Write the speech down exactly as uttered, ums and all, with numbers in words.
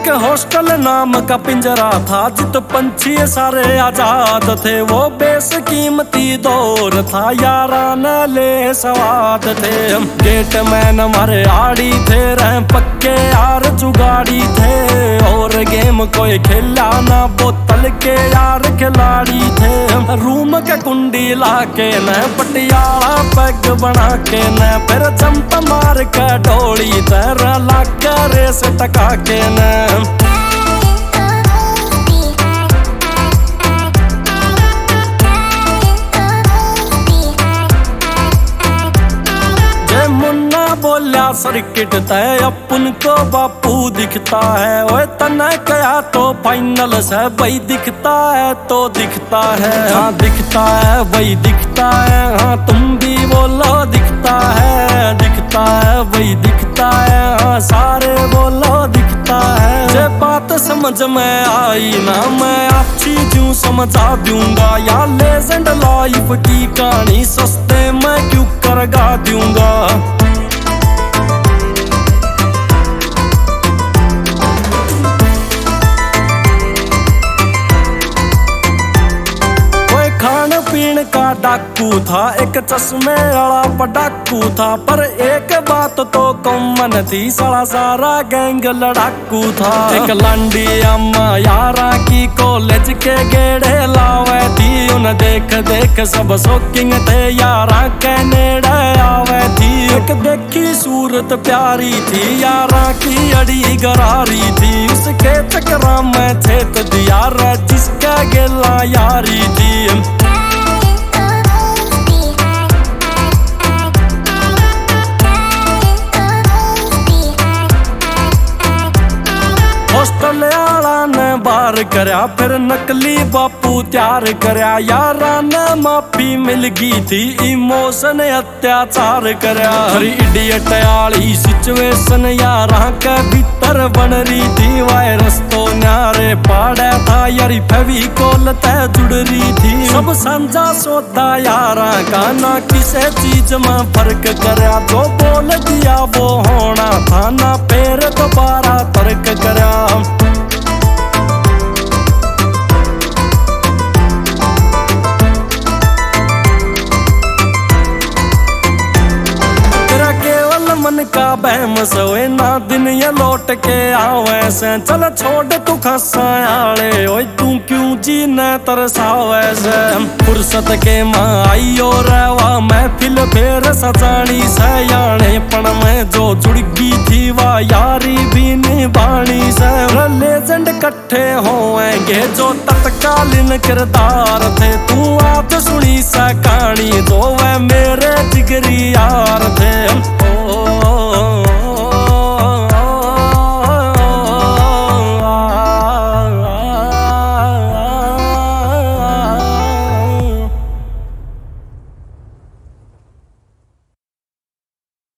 एक हॉस्टल नाम का पिंजरा था जित पंछी सारे आजाद थे। वो बेशकीमती दौर था यारा न ले सवाद थे। गेट मैन हमारे आड़ी थे रह पक्के यार जुगाड़ी थे। और गेम कोई खेला ना बोतल के यार खिलाड़ी थे। रूम के कुंडी लाके न पटियाला पैग बना के न फिर जंप मार के डोली तरह लाके रेस टका के न। बोलिया सर्किट तय अपन को बापू दिखता है। ओए तना कया तो फाइनल से भाई दिखता है तो दिखता है। हाँ दिखता है भाई दिखता है। हाँ तुम भी बोलो दिखता है दिखता है भाई दिखता है। हाँ सारे बोलो दिखता है। जे बात समझ में आई ना मैं अच्छी क्यों समझा दूंगा। या लेजेंड लाइफ की कहानी सस्ते में क्यों करगा दूंगा। पीण का डाकू था एक चश्मे वाला पटाकू था। पर एक बात तो कॉमन थी सारा सारा गैंग लड़ाकू था। एक लांडी अम्मा यारा की कॉलेज के गेड़े लावे थी। उन देख देख सब शौकिंग थे यारा के नेड़े आवे थी। एक देखी सूरत प्यारी थी यारा की अड़ी गरारी थी। उसके चक्रा में छेत दिया जिसका गेला यारी थी। हॉस्टल आला ने बार करया फिर नकली बापू तैयार करया। यारा ने माफी मिल गई थी इमोशन अत्याचार करया। हरी इडियट आली सिचुएशन यारा के भीतर बन रही थी। वायरस तो न्यारे पाड़ा था यारी फेविकोल तय जुड़ रही थी। सब साझा सौदा यारा का ना किसी चीज में फर्क करया। जो बोल दिया वो होना था ना फिर दोबारा तर्क करया। मन का बहम सोए ना दिन ये लौट के आवे से। चल छोड़ तू खसायाले ओए तू क्यों जी न तरसावे से। फुर्सत के मां आइयो रहवा महफिल फेर सजानी से। याने पण में जो जुड़ गई थी वा यारी भी निभानी से। लेजेंड कट्ठे होएंगे जो तत्कालीन किरदार थे। तू आज सुनी सा कहानी